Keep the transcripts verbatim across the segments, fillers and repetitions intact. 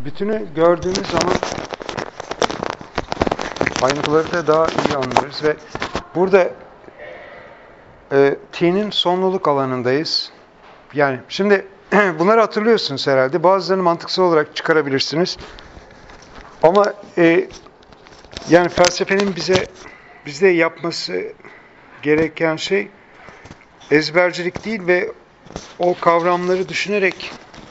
bütünü gördüğümüz zaman ayrıntıları da daha iyi anlıyoruz ve burada e, T'nin sonluluk alanındayız. Yani şimdi bunları hatırlıyorsunuz herhalde. Bazılarını mantıksal olarak çıkarabilirsiniz. Ama e, yani felsefenin bize bizde yapması gereken şey ezbercilik değil ve o kavramları düşünerek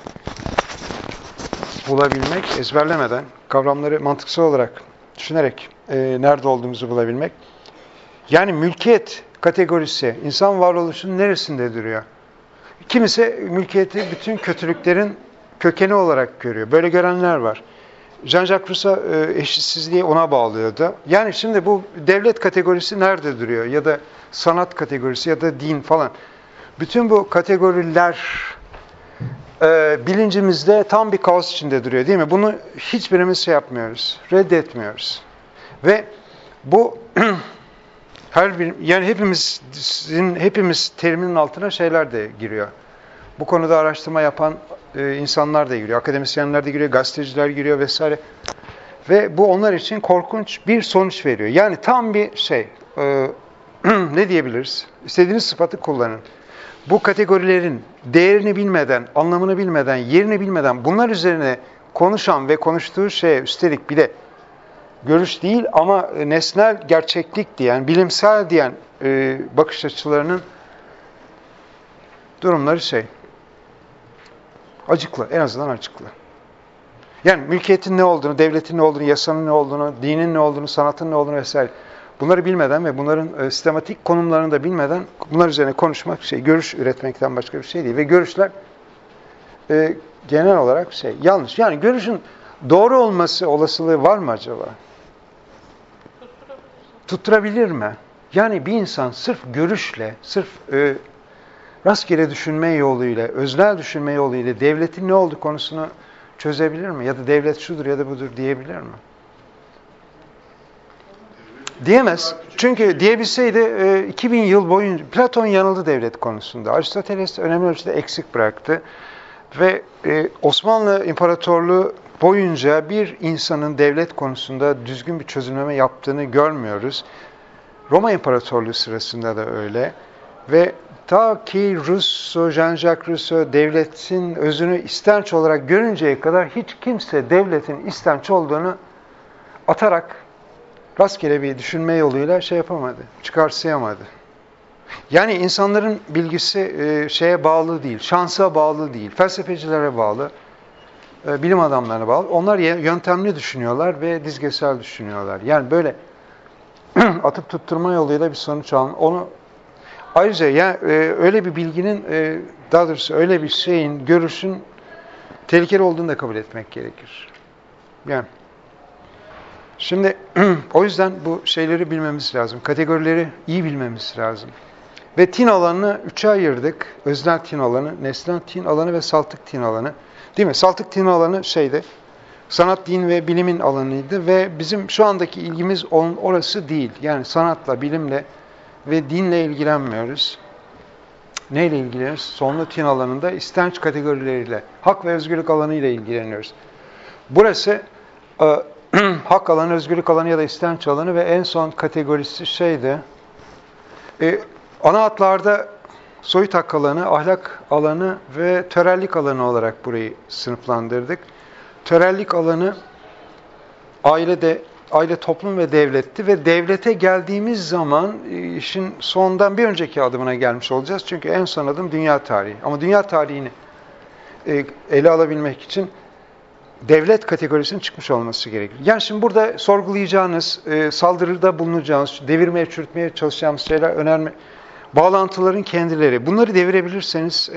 bulabilmek, ezberlemeden, kavramları mantıksal olarak düşünerek e, nerede olduğumuzu bulabilmek. Yani mülkiyet kategorisi insan varoluşunun neresinde duruyor? Kimisi mülkiyeti bütün kötülüklerin kökeni olarak görüyor. Böyle görenler var. Jean-Jacques Rousseau e, eşitsizliği ona bağlıyordu. Yani şimdi bu devlet kategorisi nerede duruyor? Ya da sanat kategorisi ya da din falan. Bütün bu kategoriler e, bilincimizde tam bir kaos içinde duruyor değil mi? Bunu hiçbirimiz şey yapmıyoruz, reddetmiyoruz. Ve bu her bir, yani hepimizin hepimiz teriminin altına şeyler de giriyor. Bu konuda araştırma yapan e, insanlar da giriyor, akademisyenler de giriyor, gazeteciler giriyor vesaire. Ve bu onlar için korkunç bir sonuç veriyor. Yani tam bir şey, e, ne diyebiliriz? İstediğiniz sıfatı kullanın. Bu kategorilerin değerini bilmeden, anlamını bilmeden, yerini bilmeden bunlar üzerine konuşan ve konuştuğu şeye üstelik bir de görüş değil ama nesnel gerçeklik diyen, bilimsel diyen e, bakış açılarının durumları şey, acıklı, en azından acıklı. Yani mülkiyetin ne olduğunu, devletin ne olduğunu, yasanın ne olduğunu, dinin ne olduğunu, sanatın ne olduğunu vesaire bunları bilmeden ve bunların e, sistematik konumlarını da bilmeden bunlar üzerine konuşmak şey, görüş üretmekten başka bir şey değil. Ve görüşler e, genel olarak şey, yanlış. Yani görüşün doğru olması olasılığı var mı acaba? Tutturabilir mi? Yani bir insan sırf görüşle, sırf e, rastgele düşünme yoluyla, öznel düşünme yoluyla devletin ne olduğu konusunu çözebilir mi? Ya da devlet şudur ya da budur diyebilir mi? Diyemez. Çünkü diyebilseydi e, iki bin yıl boyunca Platon yanıldı devlet konusunda. Aristoteles önemli ölçüde eksik bıraktı. Ve e, Osmanlı İmparatorluğu boyunca bir insanın devlet konusunda düzgün bir çözümleme yaptığını görmüyoruz. Roma İmparatorluğu sırasında da öyle. Ve ta ki Rousseau, Jean-Jacques Rousseau devletin özünü istenç olarak görünceye kadar hiç kimse devletin istenç olduğunu atarak rastgele bir düşünme yoluyla şey yapamadı, çıkarsayamadı. Yani insanların bilgisi e, şeye bağlı değil, şansa bağlı değil, felsefecilere bağlı, e, bilim adamlarına bağlı. Onlar yöntemli düşünüyorlar ve dizgesel düşünüyorlar. Yani böyle atıp tutturma yoluyla bir sonuç alın. Onu ayrıca yani e, öyle bir bilginin, e, daha doğrusu öyle bir şeyin, görüşün tehlikeli olduğunu da kabul etmek gerekir. Yani şimdi o yüzden bu şeyleri bilmemiz lazım. Kategorileri iyi bilmemiz lazım. Ve tin alanını üçe ayırdık. Öznel tin alanı, nesnel tin alanı ve saltık tin alanı. Değil mi? Saltık tin alanı şeydi, sanat, din ve bilimin alanıydı ve bizim şu andaki ilgimiz onun orası değil. Yani sanatla, bilimle ve dinle ilgilenmiyoruz. Neyle ilgileniyoruz? Sonlu tin alanında istenç kategorileriyle, hak ve özgürlük alanıyla ilgileniyoruz. Burası e, hak alanı, özgürlük alanı ya da istenç alanı ve en son kategorisi şeydi. E, ana hatlarda soyut hak alanı, ahlak alanı ve törellik alanı olarak burayı sınıflandırdık. Törellik alanı ailede, aile, toplum ve devletti ve devlete geldiğimiz zaman işin sondan bir önceki adımına gelmiş olacağız. Çünkü en son adım dünya tarihi. Ama dünya tarihini ele alabilmek için devlet kategorisinin çıkmış olması gerekir. Yani şimdi burada sorgulayacağınız, saldırıda bulunacağınız, devirmeye, çürütmeye çalışacağımız şeyler, önerme, bağlantıların kendileri. Bunları devirebilirseniz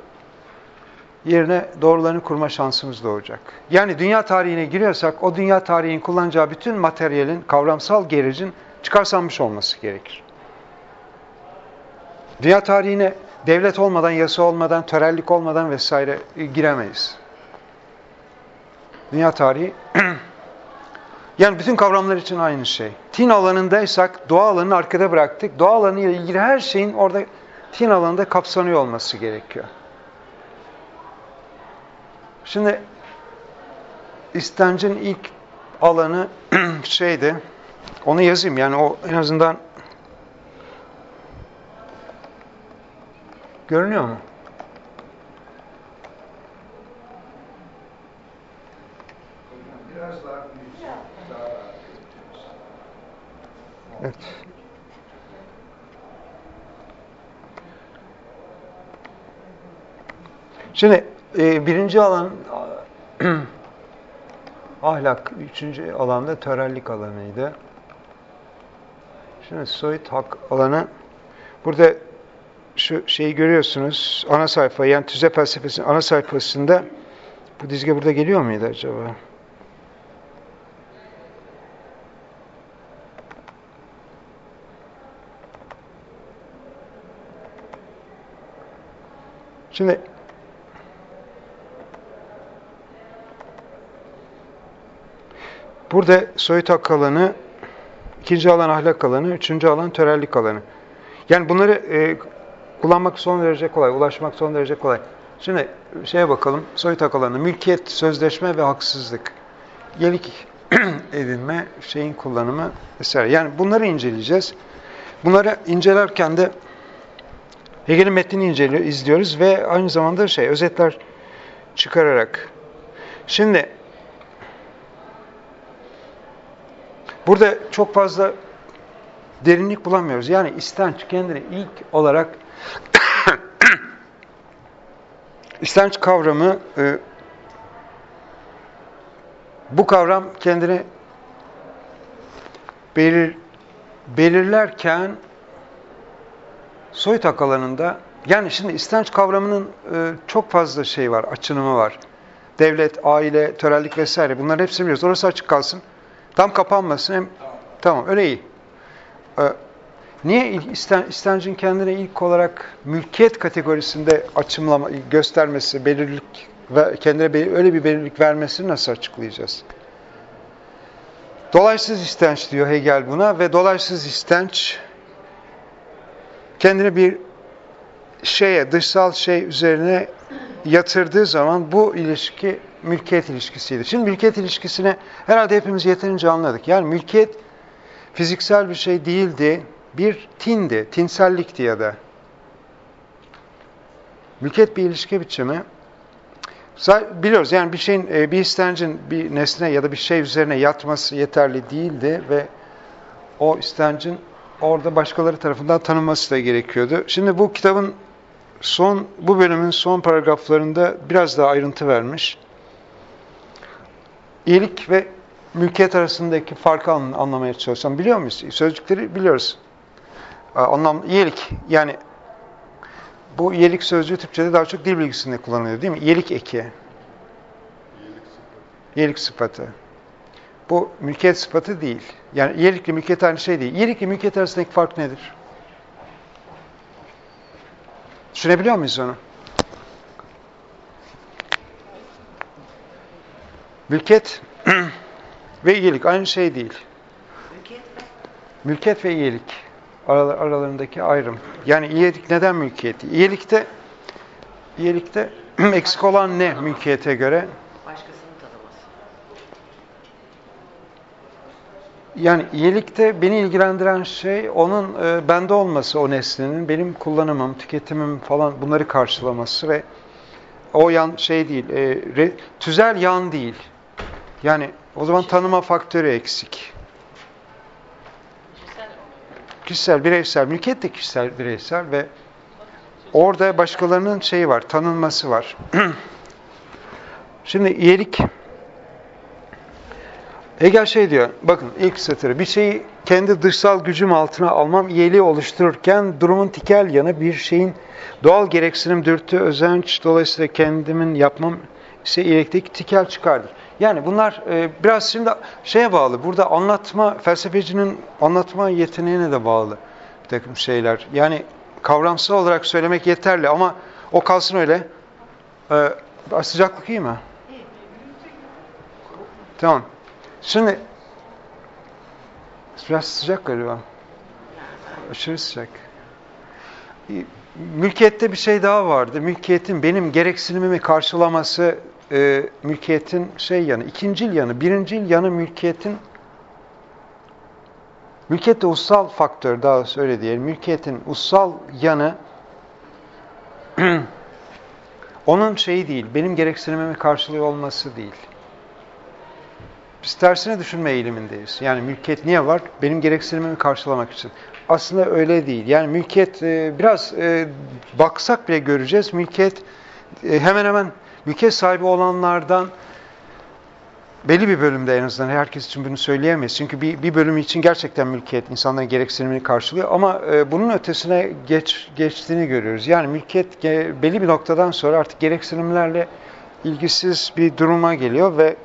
yerine doğrularını kurma şansımız doğacak. Yani dünya tarihine giriyorsak o dünya tarihinin kullanacağı bütün materyalin, kavramsal gericin çıkarsanmış olması gerekir. Dünya tarihine devlet olmadan, yasa olmadan, törellik olmadan vesaire giremeyiz. Dünya tarihi, yani bütün kavramlar için aynı şey. Tin alanındaysak doğa alanını arkada bıraktık. Doğa alanı ile ilgili her şeyin orada tin alanında kapsanıyor olması gerekiyor. Şimdi istencin ilk alanı şeydi, onu yazayım yani o en azından görünüyor mu? Biraz daha Evet. Şimdi e, birinci alan ahlak, üçüncü alanda törellik alanıydı. Şimdi soyut hak alanı, burada şu şeyi görüyorsunuz, ana sayfa, yani tüze felsefesinin ana sayfasında, bu dizge burada geliyor muydu acaba? Şimdi burada soyut hak alanı, ikinci alan ahlak alanı, üçüncü alan törellik alanı. Yani bunları e, kullanmak son derece kolay, ulaşmak son derece kolay. Şimdi şeye bakalım, soyut hak alanı, mülkiyet, sözleşme ve haksızlık, yelik edinme, şeyin kullanımı vesaire. Yani bunları inceleyeceğiz. Bunları incelerken de Hegel'in metnini inceliyor, izliyoruz ve aynı zamanda şey, özetler çıkararak. Şimdi burada çok fazla derinlik bulamıyoruz. Yani istenç kendini ilk olarak istenç kavramı, e, bu kavram kendini belir, belirlerken soyut hak alanında, yani şimdi istenç kavramının e, çok fazla şey var, açınımı var. Devlet, aile, törellik vesaire, bunların hepsini biliyoruz. Orası açık kalsın. Tam kapanmasın. Hem, tamam, öyle iyi. E, niye isten, istencin kendine ilk olarak mülkiyet kategorisinde açımlama, göstermesi, belirlilik ve kendine belir, öyle bir belirlilik vermesini nasıl açıklayacağız? Dolaysız istenç diyor Hegel buna ve dolaysız istenç kendini bir şeye, dışsal şey üzerine yatırdığı zaman bu ilişki mülkiyet ilişkisiydi. Şimdi mülkiyet ilişkisini herhalde hepimiz yeterince anladık. Yani mülkiyet fiziksel bir şey değildi, bir tindi, tinsellikti ya da. Mülkiyet bir ilişki biçimi. Biliyoruz yani bir şeyin, bir istencin bir nesne ya da bir şey üzerine yatması yeterli değildi ve o istencin orada başkaları tarafından tanınması da gerekiyordu. Şimdi bu kitabın son, bu bölümün son paragraflarında biraz daha ayrıntı vermiş. İyilik ve mülkiyet arasındaki farkı anlamaya çalışalım. Biliyor muyuz? Sözcükleri biliyoruz. Anlam, iyilik, yani bu iyilik sözcüğü Türkçe'de daha çok dil bilgisinde kullanılıyor değil mi? İyilik eki. İyilik sıfatı. Bu mülkiyet sıfatı değil. Yani iyilikle mülkiyet aynı şey değil. İyilikle mülkiyet arasındaki fark nedir? Düşünebiliyor muyuz onu? Mülkiyet ve iyilik aynı şey değil. Mülkiyet ve iyilik aralarındaki ayrım. Yani iyilik neden mülkiyeti? İyilikte iyilikte eksik olan ne mülkiyete göre? Başkasının tanıması. Yani iyilikte beni ilgilendiren şey onun e, bende olması, o nesnenin benim kullanımım, tüketimim falan bunları karşılaması ve o yan şey değil, e, re, tüzel yan değil. Yani o zaman tanıma faktörü eksik. Kişisel, kişisel, bireysel, mülkiyet de kişisel, bireysel ve orada başkalarının şeyi var, tanınması var. Şimdi iyilik, Hegel şey diyor, bakın ilk satırı, bir şeyi kendi dışsal gücüm altına almam, iyiliği oluştururken durumun tikel yanı bir şeyin doğal gereksinim, dürtü, özenç, dolayısıyla kendimin yapmam ise iyilikteki tikel çıkardır. Yani bunlar e, biraz şimdi şeye bağlı, burada anlatma, felsefecinin anlatma yeteneğine de bağlı bir takım şeyler. Yani kavramsal olarak söylemek yeterli ama o kalsın öyle. E, sıcaklık iyi mi? Tamam. Şimdi biraz sıcak galiba. Aşırı sıcak. Mülkiyette bir şey daha vardı. Mülkiyetin benim gereksinimimi karşılaması e, mülkiyetin şey yanı, ikincil yanı, birincil yanı mülkiyetin, mülkiyette ussal faktör, daha öyle diyelim, mülkiyetin ussal yanı onun şeyi değil, benim gereksinimimi karşılıyor olması değil. Biz tersine düşünme eğilimindeyiz. Yani mülkiyet niye var? Benim gereksinimimi karşılamak için. Aslında öyle değil. Yani mülkiyet e, biraz e, baksak bile göreceğiz. Mülkiyet e, hemen hemen mülkiyet sahibi olanlardan belli bir bölümde, en azından herkes için bunu söyleyemeyiz. Çünkü bir, bir bölüm için gerçekten mülkiyet insanların gereksinimini karşılıyor. Ama e, bunun ötesine geç, geçtiğini görüyoruz. Yani mülkiyet e, belli bir noktadan sonra artık gereksinimlerle ilgisiz bir duruma geliyor ve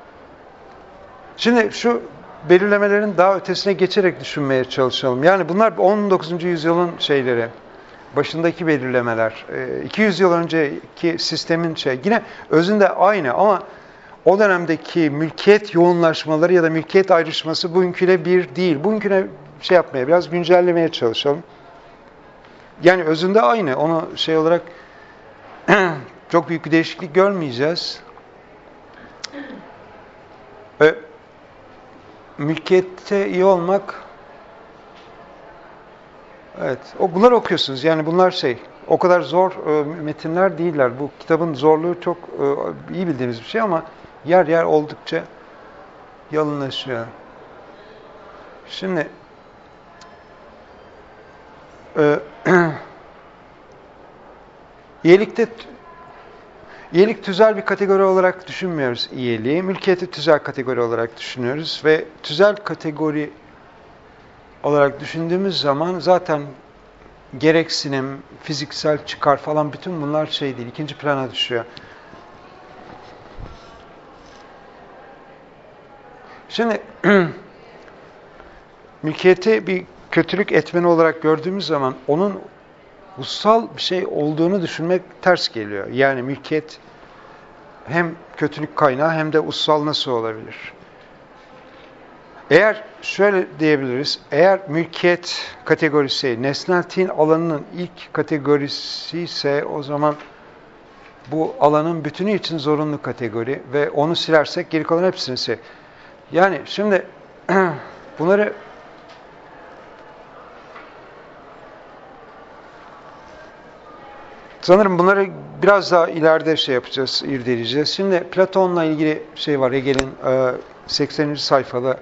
şimdi şu belirlemelerin daha ötesine geçerek düşünmeye çalışalım. Yani bunlar on dokuzuncu yüzyılın şeyleri, başındaki belirlemeler. iki yüz yıl önceki sistemin şey, yine özünde aynı ama o dönemdeki mülkiyet yoğunlaşmaları ya da mülkiyet ayrışması bugünküyle bir değil. Bugünküne şey yapmaya, biraz güncellemeye çalışalım. Yani özünde aynı. Onu şey olarak çok büyük bir değişiklik görmeyeceğiz. Ee, Mülkiyette iyi olmak, evet, o bunları okuyorsunuz. Yani bunlar şey, o kadar zor e, metinler değiller. Bu kitabın zorluğu çok e, iyi bildiğimiz bir şey ama yer yer oldukça yalınlaşıyor. Şimdi e, iyilikte İyilik tüzel bir kategori olarak düşünmüyoruz iyiliği. Mülkiyeti tüzel kategori olarak düşünüyoruz ve tüzel kategori olarak düşündüğümüz zaman zaten gereksinim, fiziksel çıkar falan bütün bunlar şey değil, ikinci plana düşüyor. Şimdi mülkiyeti bir kötülük etmeni olarak gördüğümüz zaman onun ussal bir şey olduğunu düşünmek ters geliyor. Yani mülkiyet hem kötülük kaynağı hem de ussal nasıl olabilir? Eğer şöyle diyebiliriz, eğer mülkiyet kategorisi nesnelliğin alanının ilk kategorisi ise o zaman bu alanın bütünü için zorunlu kategori ve onu silersek geri kalan hepsini sil. Yani şimdi bunları sanırım bunları biraz daha ileride şey yapacağız, irdeleyeceğiz. Şimdi Platon'la ilgili şey var, Hegel'in sekseninci sayfada.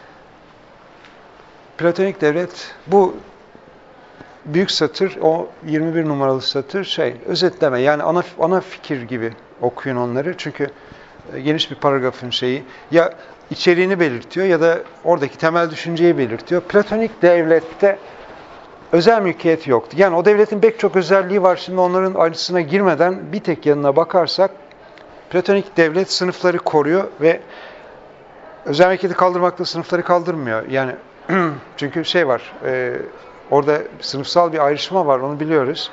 Platonik devlet, bu büyük satır, o yirmi bir numaralı satır şey, özetleme. Yani ana, ana fikir gibi okuyun onları. Çünkü geniş bir paragrafın şeyi. Ya içeriğini belirtiyor ya da oradaki temel düşünceyi belirtiyor. Platonik devlette özel mülkiyet yoktu. Yani o devletin pek çok özelliği var. Şimdi onların ayrıntısına girmeden bir tek yanına bakarsak Platonik devlet sınıfları koruyor ve özel mülkiyeti kaldırmakla sınıfları kaldırmıyor. Yani çünkü şey var, e, orada sınıfsal bir ayrışma var, onu biliyoruz.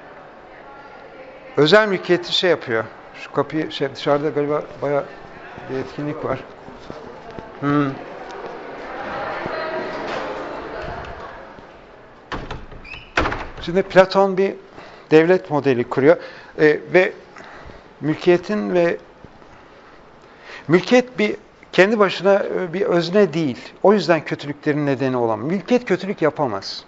Özel mülkiyeti şey yapıyor. Şu kapıyı, şey, dışarıda galiba bayağı bir etkinlik var. Hmm. Şimdi Platon bir devlet modeli kuruyor e, ve mülkiyetin ve mülkiyet bir kendi başına bir özne değil. O yüzden kötülüklerin nedeni olan. Mülkiyet kötülük yapamaz.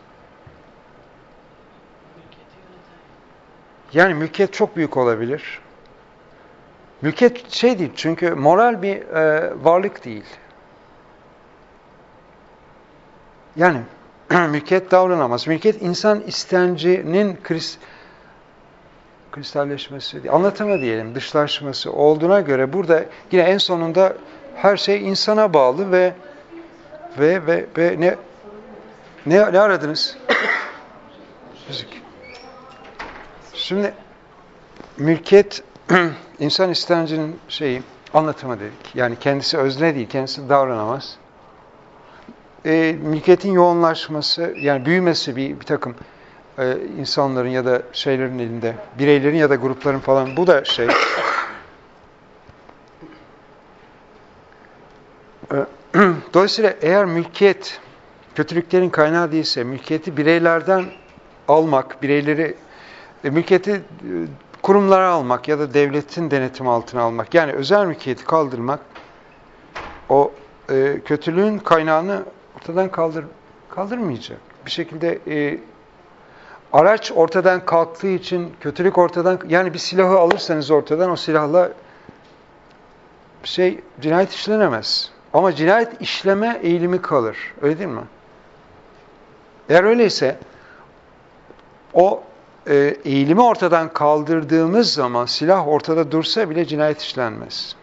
Yani mülkiyet çok büyük olabilir. Mülkiyet şey değil çünkü moral bir e, varlık değil. Yani mülkiyet davranamaz. Mülkiyet insan istencinin kris, kristalleşmesi, anlatımı diyelim, dışlaşması olduğuna göre burada yine en sonunda her şey insana bağlı ve ve ve, ve ne ne ne aradınız? Müzik. Şimdi mülkiyet insan istencinin şeyi, anlatımı dedik. Yani kendisi özne değil, kendisi davranamaz. E, mülkiyetin yoğunlaşması, yani büyümesi bir, bir takım e, insanların ya da şeylerin elinde, bireylerin ya da grupların falan, bu da şey. E, dolayısıyla eğer mülkiyet kötülüklerin kaynağı değilse, mülkiyeti bireylerden almak, bireyleri, e, mülkiyeti kurumlara almak ya da devletin denetimi altına almak, yani özel mülkiyeti kaldırmak, o e, kötülüğün kaynağını ortadan kaldır, kaldırmayacak. Bir şekilde e, araç ortadan kalktığı için kötülük ortadan, yani bir silahı alırsanız ortadan, o silahla şey cinayet işlenemez. Ama cinayet işleme eğilimi kalır. Öyle değil mi? Eğer öyleyse o e, eğilimi ortadan kaldırdığımız zaman silah ortada dursa bile cinayet işlenmez.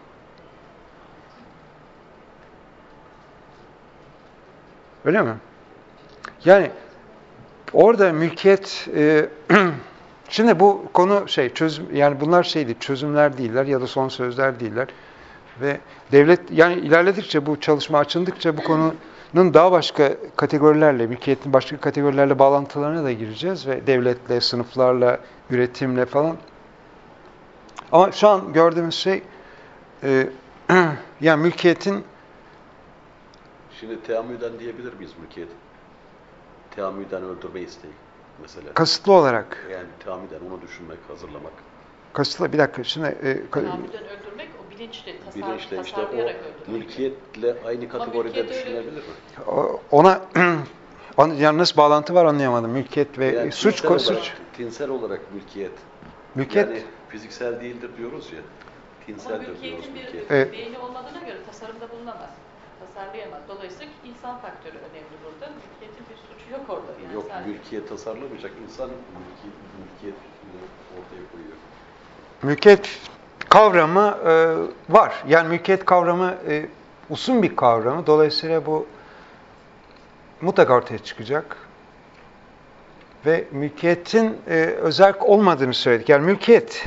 Öyle mi? Yani orada mülkiyet e, şimdi bu konu şey çözüm, yani bunlar şeydi, çözümler değiller ya da son sözler değiller. Ve devlet, yani ilerledikçe, bu çalışma açıldıkça bu konunun daha başka kategorilerle, mülkiyetin başka kategorilerle bağlantılarına da gireceğiz ve devletle, sınıflarla, üretimle falan. Ama şu an gördüğümüz şey e, yani mülkiyetin... Şimdi teamüden diyebilir miyiz mülkiyet? Teamüden öldürme isteği mesela. Kasıtlı olarak. Yani teamüden onu düşünmek, hazırlamak. Kasıtlı, bir dakika şimdi... E, teamüden öldürmek o bilinçli, tasar, bilinçli işte tasarlayarak o öldürmek. mülkiyetle aynı kategoride mülkiyet düşünülebilir mi? Ona yani nasıl bağlantı var anlayamadım. Mülkiyet ve yani suç tinsel suç. Olarak, tinsel olarak mülkiyet. Mülkiyet. Yani fiziksel değildir diyoruz ya. Tinseldir Ama diyoruz mülkiyetin bir mülkiyet. Evet. beyni olmadığına göre tasarımda bulunamaz. Tasarlayamaz. Dolayısıyla insan faktörü önemli burada. Mülkiyetin bir suçu yok orada. Yani Yok, sadece. mülkiyet tasarlamayacak. İnsan mülkiyet, mülkiyet ortaya koyuyor. Mülkiyet kavramı e, var. Yani mülkiyet kavramı e, uzun bir kavramı. Dolayısıyla bu mutlaka ortaya çıkacak. Ve mülkiyetin e, özerk olmadığını söyledik. Yani mülkiyet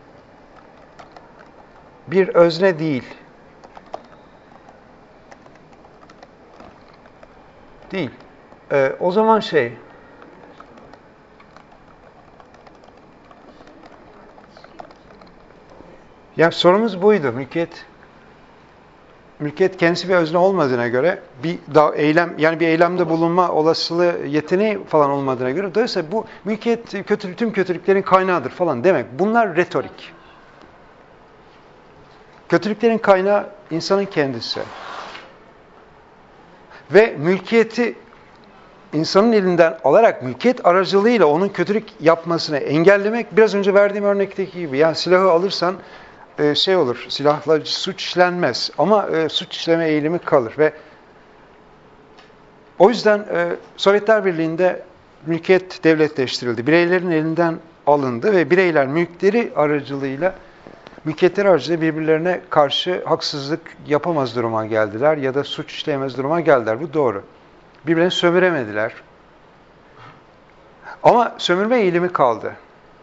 bir özne değil. Değil. E, o zaman şey... Yani sorumuz buydu. Mülkiyet mülkiyet kendisi bir özne olmadığına göre, bir daha eylem, yani bir eylemde bulunma olasılığı, yeteneği falan olmadığına göre, dolayısıyla bu mülkiyet kötü, tüm kötülüklerin kaynağıdır falan demek. Bunlar retorik. Kötülüklerin kaynağı insanın kendisi. Ve mülkiyeti insanın elinden alarak mülkiyet aracılığıyla onun kötülük yapmasını engellemek, biraz önce verdiğim örnekteki gibi. Yani silahı alırsan e, şey olur, silahla suç işlenmez ama e, suç işleme eğilimi kalır ve o yüzden e, Sovyetler Birliği'nde mülkiyet devletleştirildi. Bireylerin elinden alındı ve bireyler mülkleri aracılığıyla, mülkiyetleri aracılığıyla birbirlerine karşı haksızlık yapamaz duruma geldiler ya da suç işleyemez duruma geldiler. Bu doğru. Birbirlerini sömüremediler. Ama sömürme eğilimi kaldı.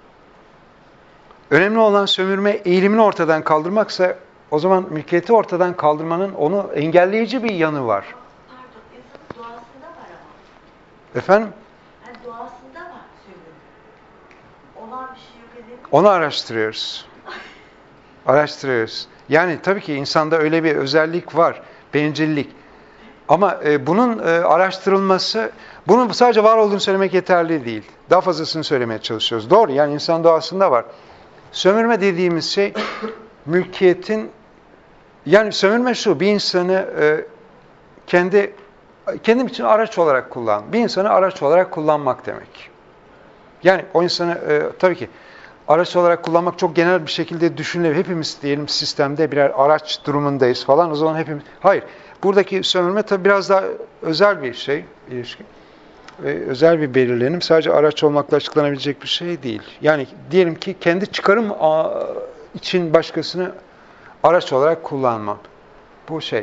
Önemli olan sömürme eğilimini ortadan kaldırmaksa, o zaman mülkiyeti ortadan kaldırmanın onu engelleyici bir yanı var. Pardon, insanın doğasında var ama. Efendim? Yani doğasında var sömürü. Olan bir şey yok edelim. Onu araştırıyoruz. Araştırıyoruz. Yani tabii ki insanda öyle bir özellik var, bencillik. Ama e, bunun e, araştırılması, bunun sadece var olduğunu söylemek yeterli değil. Daha fazlasını söylemeye çalışıyoruz. Doğru, yani insan doğasında var. Sömürme dediğimiz şey, mülkiyetin, yani sömürme şu, bir insanı e, kendi, kendim için araç olarak kullan, bir insanı araç olarak kullanmak demek. Yani o insanı e, tabii ki araç olarak kullanmak çok genel bir şekilde düşünülebilir. Hepimiz diyelim sistemde birer araç durumundayız falan, o zaman hepimiz, hayır. Buradaki sömürme tabii biraz daha özel bir şey, ilişki. Ve özel bir belirlenim. Sadece araç olmakla açıklanabilecek bir şey değil. Yani diyelim ki kendi çıkarım için başkasını araç olarak kullanma. Bu şey.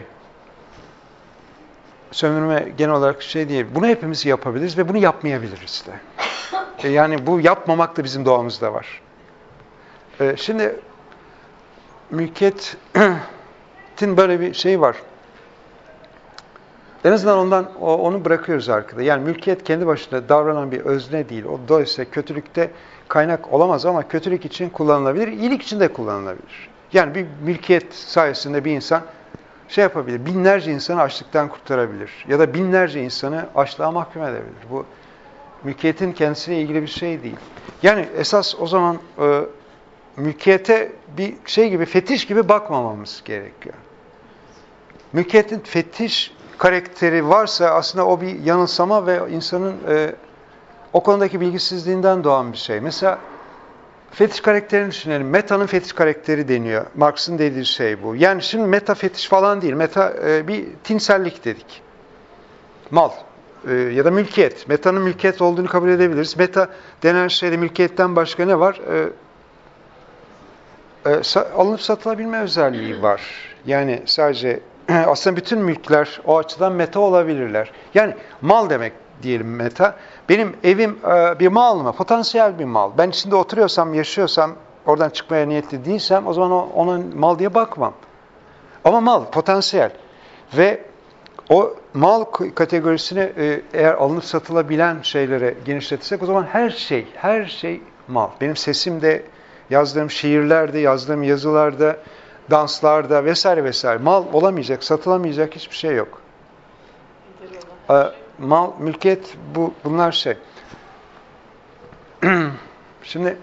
Sömürme genel olarak şey değil. Bunu hepimiz yapabiliriz ve bunu yapmayabiliriz de. Yani bu yapmamak da bizim doğamızda var. Şimdi mülkiyetin böyle bir şeyi var. En azından ondan onu bırakıyoruz arkada. Yani mülkiyet kendi başına davranan bir özne değil. O dolayısıyla kötülükte kaynak olamaz ama kötülük için kullanılabilir, iyilik için de kullanılabilir. Yani bir mülkiyet sayesinde bir insan şey yapabilir, binlerce insanı açlıktan kurtarabilir ya da binlerce insanı açlığa mahkum edebilir. Bu mülkiyetin kendisiyle ilgili bir şey değil. Yani esas o zaman e, mülkiyete bir şey gibi, fetiş gibi bakmamamız gerekiyor. Mülkiyetin fetiş karakteri varsa aslında o bir yanılsama ve insanın e, o konudaki bilgisizliğinden doğan bir şey. Mesela fetiş karakterini düşünelim. Meta'nın fetiş karakteri deniyor. Marx'ın dediği şey bu. Yani şimdi meta fetiş falan değil. Meta e, bir tinsellik dedik. Mal e, ya da mülkiyet. Meta'nın mülkiyet olduğunu kabul edebiliriz. Meta denen şeyde mülkiyetten başka ne var? E, e, sa- alınıp satılabilme özelliği var. Yani sadece aslında bütün mülkler o açıdan meta olabilirler. Yani mal demek diyelim meta. Benim evim e, bir mal mı? Potansiyel bir mal. Ben içinde oturuyorsam, yaşıyorsam, oradan çıkmaya niyetli değilsem o zaman o, ona mal diye bakmam. Ama mal, potansiyel. Ve o mal kategorisini e, eğer alınıp satılabilen şeylere genişletirsek o zaman her şey, her şey mal. Benim sesimde, yazdığım şiirlerde, yazdığım yazılarda, danslarda vesaire vesaire mal olamayacak, satılamayacak hiçbir şey yok. E, mal, mülkiyet bu, bunlar şey. Şimdi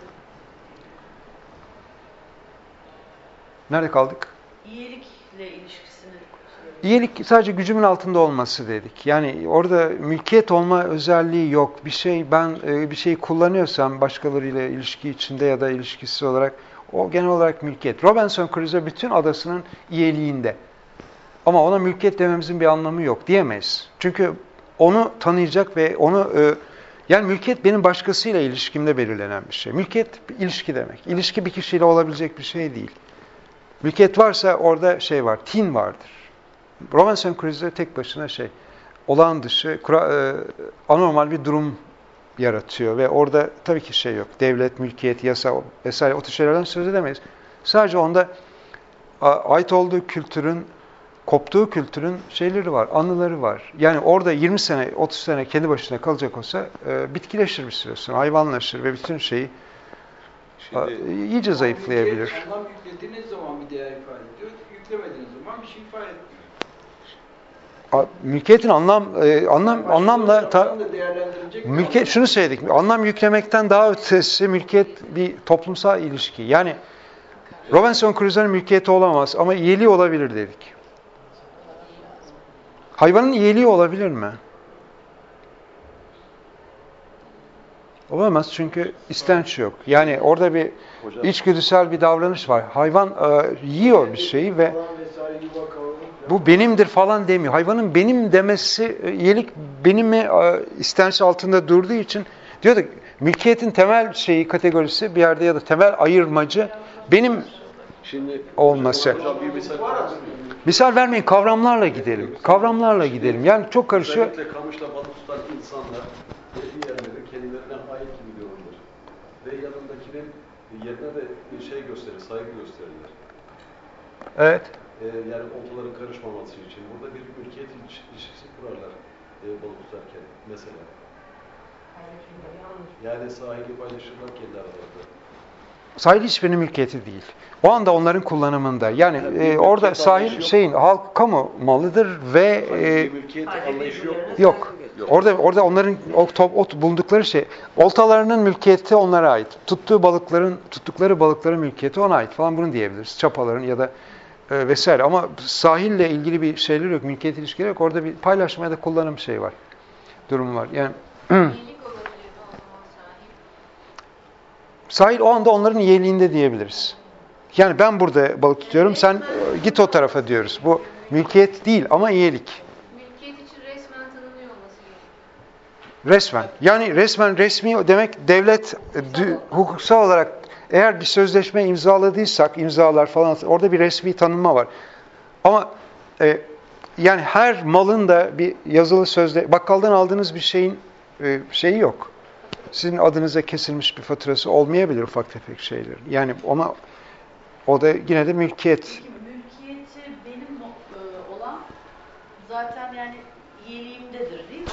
nerede kaldık? İyilikle ilişkisini İyilik sadece gücümün altında olması dedik. Yani orada mülkiyet olma özelliği yok. Bir şey ben bir şeyi kullanıyorsam başkalarıyla ilişki içinde ya da ilişkisi olarak o genel olarak mülkiyet. Robinson Crusoe bütün adasının iyiliğinde. Ama ona mülkiyet dememizin bir anlamı yok diyemeyiz. Çünkü onu tanıyacak ve onu yani mülkiyet benim başkasıyla ilişkimde belirlenen bir şey. Mülkiyet ilişki demek. İlişki bir kişiyle olabilecek bir şey değil. Mülkiyet varsa orada şey var, tin vardır. Robinson Crusoe tek başına şey, olağan dışı, kura, e, anormal bir durum yaratıyor ve orada tabii ki şey yok. Devlet, mülkiyet, yasa vesaire o tür şeylerden söz edemeyiz. Sadece onda a, ait olduğu kültürün, koptuğu kültürün şeyleri var, anıları var. Yani orada yirmi sene, otuz sene kendi başına kalacak olsa e, bitkileşir bir süre sonra, hayvanlaşır ve bütün şeyi a, iyice zayıflayabilir. Anlam yüklediğiniz zaman bir değer ifade ediyor, yüklemediğiniz zaman bir şey ifade etmiyor. Mülkiyetin anlam e, anlam anlamla ta, mülkiyet şunu söyledik. Anlam yüklemekten daha ötesi mülkiyet bir toplumsal ilişki. Yani Robinson Crusoe'nun mülkiyeti olamaz ama iyiliği olabilir dedik. Hayvanın iyiliği olabilir mi? Olamaz çünkü istenç yok. Yani orada bir içgüdüsel bir davranış var. Hayvan e, yiyor bir şeyi ve bu benimdir falan demiyor. Hayvanın benim demesi, iyilik benimi e, istenç altında durduğu için diyor da mülkiyetin temel şeyi, kategorisi bir yerde ya da temel ayırmacı benim Şimdi olması. hocam bir misal, Misal vermeyin, kavramlarla gidelim. Kavramlarla gidelim. Yani çok karışıyor. özellikle kamışla balık tutan insanlar belli yerleri kendilerine ait gibi görürler. Ve yanındakinin yerine de bir şey gösterir, saygı gösterirler. Evet. Ee, yani oltaların karışmaması için. Burada bir mülkiyet ilişkisi kurarlar e, balık tutarken mesela. Yani sahili paylaşırlar kendi aralarında. Sahil hiçbirinin mülkiyeti değil. O anda onların kullanımında. Yani e, orada sahil şeyin halk kamu malıdır ve e, mülkiyet anlayışı yok. yok. Orada orada onların o, top, o bulundukları şey, oltalarının mülkiyeti onlara ait. Tuttuğu balıkların tuttukları balıkların mülkiyeti ona ait falan bunu diyebiliriz. Çapaların ya da e, vesaire ama sahille ilgili bir şeyler yok, mülkiyet ilişkileri yok. Orada bir paylaşma ya da kullanım şey var. Durum var. Yani sahil o anda onların yeğliğinde diyebiliriz. Yani ben burada balık tutuyorum, sen git o tarafa diyoruz. Bu mülkiyet değil ama iyilik. Mülkiyet için resmen tanınıyor olması gerekiyor. Resmen. Yani resmen resmi demek devlet dü, hukuksal olarak eğer bir sözleşme imzaladıysak, imzalar falan orada bir resmi tanınma var. Ama e, yani her malın da bir yazılı sözle bakkaldan aldığınız bir şeyin e, şeyi yok. Sizin adınıza kesilmiş bir faturası olmayabilir ufak tefek şeyler. Yani ama o da yine de mülkiyet. Peki mülkiyeti benim e, olan zaten yani iyiliğimdedir değil mi?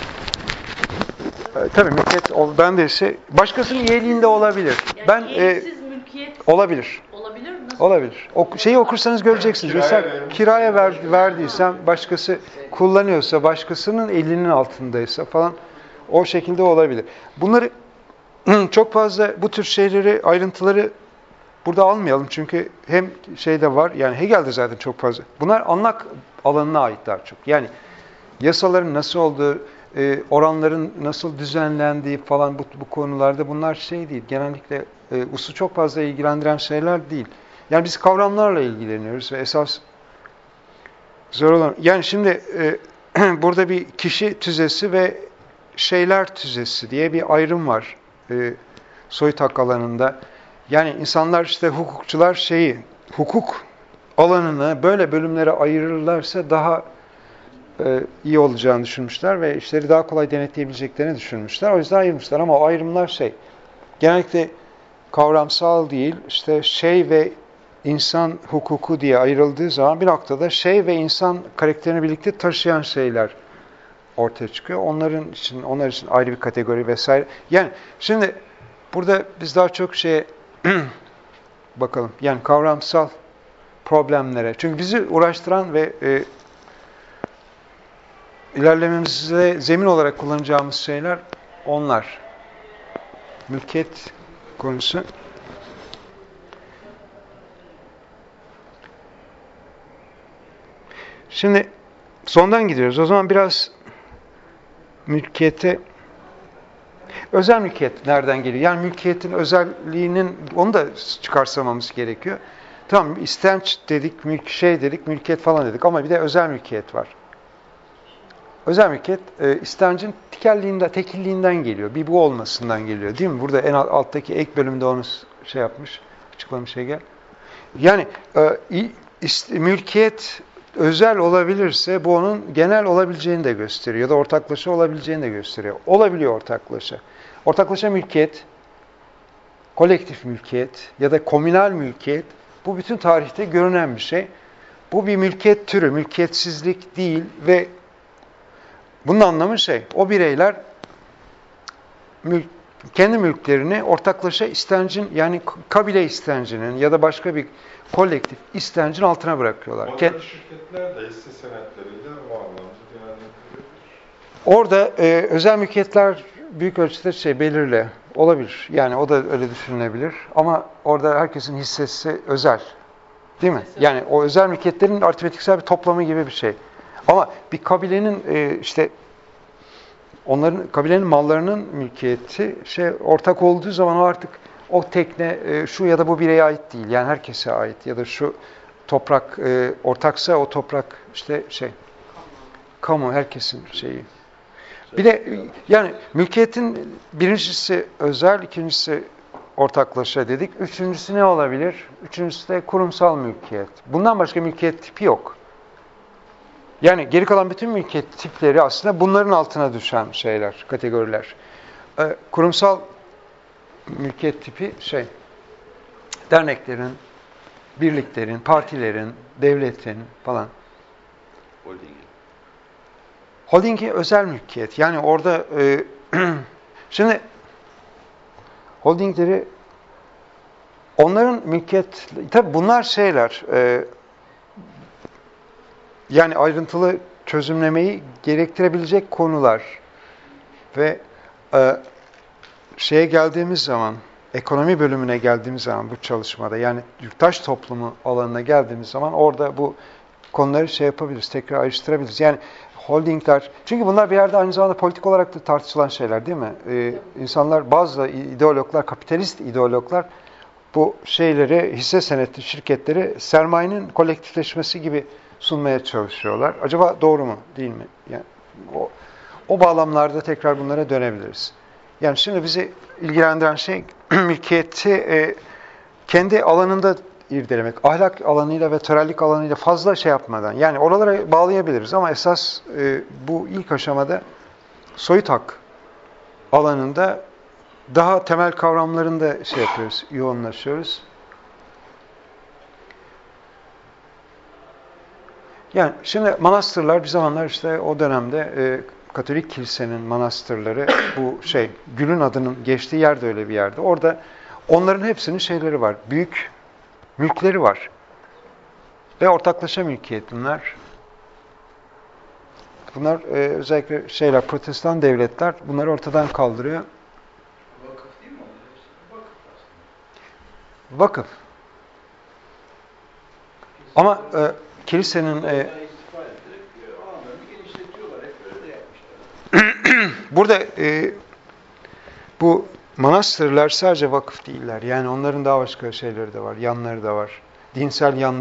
E, tabii mülkiyet o, ben de ise başkasının yeğliğinde olabilir. Yani ben e, mülkiyet olabilir. olabilir mi? Nasıl? Olabilir. O şeyi okursanız göreceksiniz. Mesela kiraya ver, verdiysem başkası kullanıyorsa, başkasının elinin altındaysa falan o şekilde olabilir. Bunları çok fazla bu tür şeyleri, ayrıntıları burada almayalım çünkü hem şeyde var, yani Hegel'de zaten çok fazla. Bunlar anlak alanına ait daha çok. Yani yasaların nasıl olduğu, e, oranların nasıl düzenlendiği falan bu, bu konularda bunlar şey değil. Genellikle e, usu çok fazla ilgilendiren şeyler değil. Yani biz kavramlarla ilgileniyoruz ve esas zor olan... Yani şimdi e, burada bir kişi tüzesi ve şeyler tüzesi diye bir ayrım var e, soyut hak alanında. Yani insanlar işte hukukçular şeyi, hukuk alanını böyle bölümlere ayırırlarsa daha e, iyi olacağını düşünmüşler ve işleri daha kolay denetleyebileceklerini düşünmüşler. O yüzden ayırmışlar ama o ayrımlar şey, genellikle kavramsal değil, işte şey ve insan hukuku diye ayrıldığı zaman bir noktada şey ve insan karakterini birlikte taşıyan şeyler ortaya çıkıyor. Onların için, onlar için ayrı bir kategori vesaire. Yani şimdi burada biz daha çok şeye bakalım. Yani kavramsal problemlere. Çünkü bizi uğraştıran ve e, ilerlememize zemin olarak kullanacağımız şeyler onlar. Mülkiyet konusu. Şimdi sondan gidiyoruz. O zaman biraz mülkiyete, özel mülkiyet nereden geliyor? Yani mülkiyetin özelliğinin, onu da çıkarsamamız gerekiyor. Tamam, istenç dedik, mülk şey dedik, mülkiyet falan dedik ama bir de özel mülkiyet var. Özel mülkiyet, e, istencin tekelliğinden, tekilliğinden geliyor. Bir bu olmasından geliyor değil mi? Burada en alttaki ek bölümde onu şey yapmış, açıklamış Hegel. Yani e, ist, mülkiyet özel olabilirse bu onun genel olabileceğini de gösteriyor ya da ortaklaşa olabileceğini de gösteriyor. Olabiliyor ortaklaşa. Ortaklaşa mülkiyet, kolektif mülkiyet ya da komünal mülkiyet, bu bütün tarihte görünen bir şey. Bu bir mülkiyet türü, mülkiyetsizlik değil ve bunun anlamı şey, o bireyler mülk, kendi mülklerini ortaklaşa istencin, yani kabile istencinin ya da başka bir kolektif istencin altına bırakıyorlar. Modern şirketler de hisse senetleriyle o anlamda değerlendirilebilir. Orada e, özel mülkiyetler büyük ölçüde şey belirli olabilir. Yani o da öyle düşünülebilir. Ama orada herkesin hissesi özel. Değil mi? Yani o özel mülkiyetlerin aritmetiksel bir toplamı gibi bir şey. Ama bir kabilenin e, işte onların kabilenin mallarının mülkiyeti şey ortak olduğu zaman o artık o tekne e, şu ya da bu bireye ait değil. Yani herkese ait ya da şu toprak e, ortaksa o toprak işte şey kamu, herkesin şeyi. Bir de yani mülkiyetin birincisi özel, ikincisi ortaklaşa dedik. Üçüncüsü ne olabilir? Üçüncüsü de kurumsal mülkiyet. Bundan başka mülkiyet tipi yok. Yani geri kalan bütün mülkiyet tipleri aslında bunların altına düşen şeyler, kategoriler. Ee, kurumsal mülkiyet tipi şey, derneklerin, birliklerin, partilerin, devletin falan. Holding. Holdingi özel mülkiyet. Yani orada e, şimdi holdingleri onların mülkiyet, tabi bunlar şeyler e, yani ayrıntılı çözümlemeyi gerektirebilecek konular ve e, şeye geldiğimiz zaman, ekonomi bölümüne geldiğimiz zaman bu çalışmada, yani yurttaş toplumu alanına geldiğimiz zaman orada bu konuları şey yapabiliriz, tekrar ayrıştırabiliriz. Yani holdingler, çünkü bunlar bir yerde aynı zamanda politik olarak da tartışılan şeyler değil mi? Ee, insanlar, bazı ideologlar, kapitalist ideologlar bu şeyleri, hisse senetli şirketleri sermayenin kolektifleşmesi gibi sunmaya çalışıyorlar. Acaba doğru mu, değil mi? Yani o, o bağlamlarda tekrar bunlara dönebiliriz. Yani şimdi bizi ilgilendiren şey mülkiyeti e, kendi alanında irdelemek. Ahlak alanıyla ve törellik alanıyla fazla şey yapmadan. Yani oralara bağlayabiliriz ama esas e, bu ilk aşamada soyut hak alanında daha temel kavramlarında şey yapıyoruz, yoğunlaşıyoruz. Yani şimdi manastırlar bir zamanlar işte o dönemde e, Katolik kilisenin manastırları, bu şey Gül'ün adının geçtiği yer de öyle bir yerde. Orada onların hepsinin şeyleri var. Büyük mülkleri var. Ve ortaklaşa mülkiyet bunlar. Bunlar e, özellikle şeyler, protestan devletler bunları ortadan kaldırıyor. Vakıf değil mi onlar? Vakıf aslında. Vakıf. Ama e, kilisenin e, Oradan istifa ettirip e, alanlarını genişletiyorlar. Hep öyle de yapmışlar. burada e, bu manastırlar sadece vakıf değiller. Yani onların daha başka şeyleri de var, yanları da var. Dinsel yan